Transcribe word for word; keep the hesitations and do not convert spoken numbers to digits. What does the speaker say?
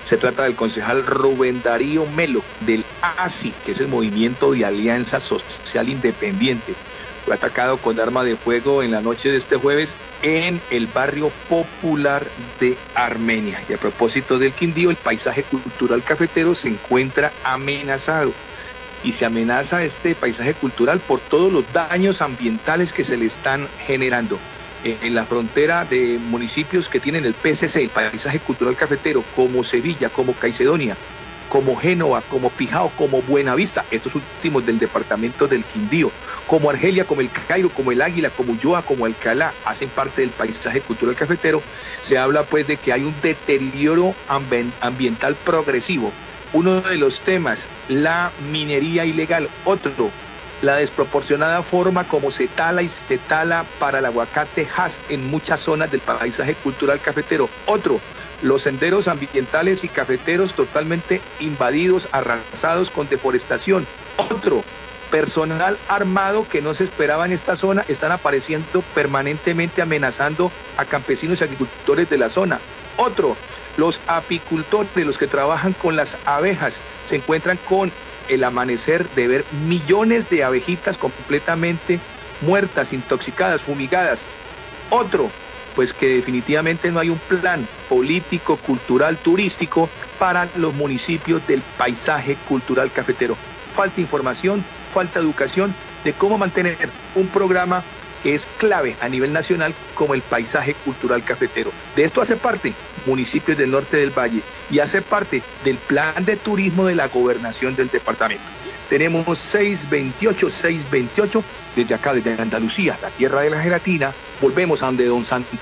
Se trata del concejal Rubén Darío Melo, del A S I, que es el Movimiento de Alianza Social Independiente. Fue atacado con arma de fuego en la noche de este jueves en el barrio popular de Armenia. Y a propósito del Quindío, el paisaje cultural cafetero se encuentra amenazado. Y se amenaza este paisaje cultural por todos los daños ambientales que se le están generando. En la frontera de municipios que tienen el P C C, el paisaje cultural cafetero, como Sevilla, como Caicedonia, como Génova, como Pijao, como Buenavista, estos últimos del departamento del Quindío, como Argelia, como el Cairo, como el Águila, como Ulloa, como Alcalá, hacen parte del paisaje cultural cafetero. Se habla pues de que hay un deterioro ambiental progresivo. Uno de los temas, la minería ilegal. Otro, la desproporcionada forma como se tala y se tala para el aguacate Hass en muchas zonas del paisaje cultural cafetero. Otro, los senderos ambientales y cafeteros totalmente invadidos, arrasados con deforestación. Otro, personal armado que no se esperaba en esta zona, están apareciendo permanentemente amenazando a campesinos y agricultores de la zona. Otro, los apicultores, los que trabajan con las abejas, se encuentran con el amanecer de ver millones de abejitas completamente muertas, intoxicadas, fumigadas. Otro, pues que definitivamente no hay un plan político, cultural, turístico para los municipios del paisaje cultural cafetero. Falta información, falta educación de cómo mantener un programa que es clave a nivel nacional como el paisaje cultural cafetero. De esto hace parte municipios del norte del Valle y hace parte del plan de turismo de la gobernación del departamento. Tenemos seis veintiocho, seis veintiocho, desde acá, desde Andalucía, la tierra de la gelatina. Volvemos a donde don Santiago